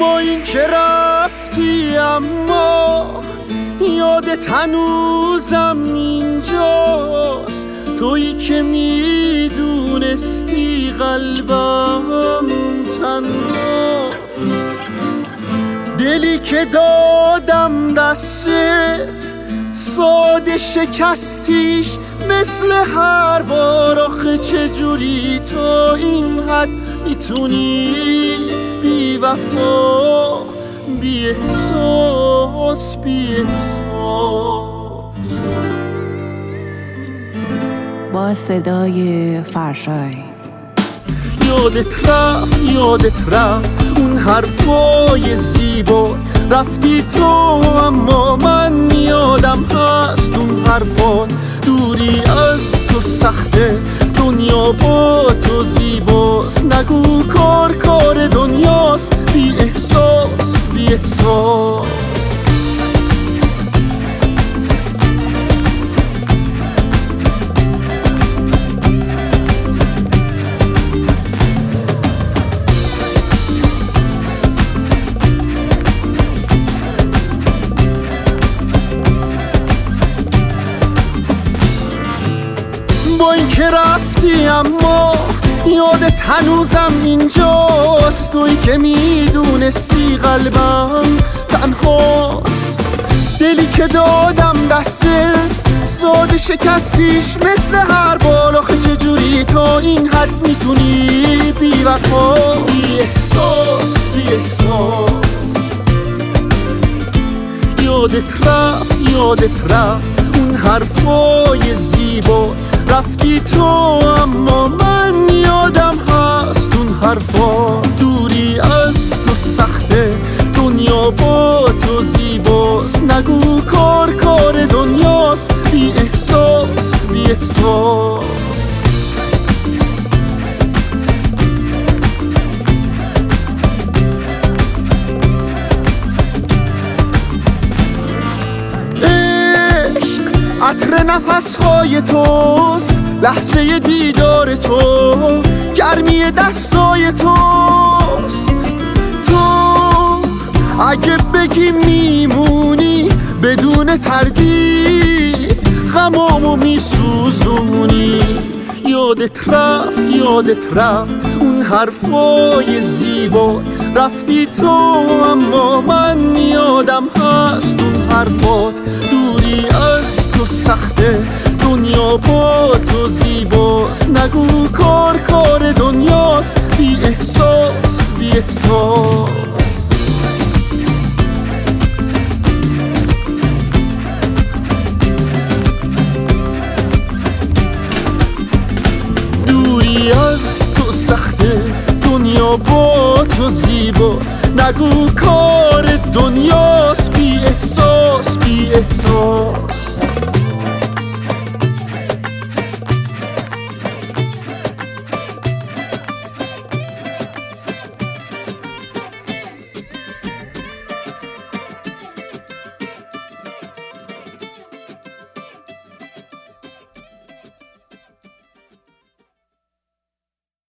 با این که رفتی اما یادت هنوزم اینجاست، تویی که میدونستی قلبم تنهاست. دلی که دادم دستت ساده شکستیش مثل هر بار. آخه چجوری تا این حد میتونی بی وفا، بی احساس، بی احساس. با صدای فرشای یادت رفت اون حرفای زیبا، رفتی تو اما من یادم هست اون حرفات. دوری از تو سخته، دنیا با تو زیباست. نگو کار دنیاست، بی احساس، بی احساس. با این که رفتی اما یادت هنوزم اینجاست، تویی که میدونستی قلبم تنهاست. دلی که دادم دستت ساده شکستیش مثل هر بار. آخه چجوری تا این حد میتونی بی وفا، بی احساس، بی احساس. یادت رفت اون حرفای زیبا، رفتی تو اما من یادم هست اون حرفا. دوری از تو سخته، دنیا با تو زیباست. نگو کار دنیاست، بی احساس، بی احساس. عطر نفسهای توست، لحظه دیدار تو، گرمی دستای توست. تو اگه بگی میمونی بدون تردید، غمامو میسوزونی. یادت رفت اون حرفای زیبا، رفتی تو اما من یادم هست اون حرفات. دوری از تو سخته، دنیا با تو زیباست. نگو کار دنیاست، بی احساس، بی احساس. دوری از تو سخته، دنیا با تو زیباست. نگو کار دنیاست، بی احساس، بی احساس.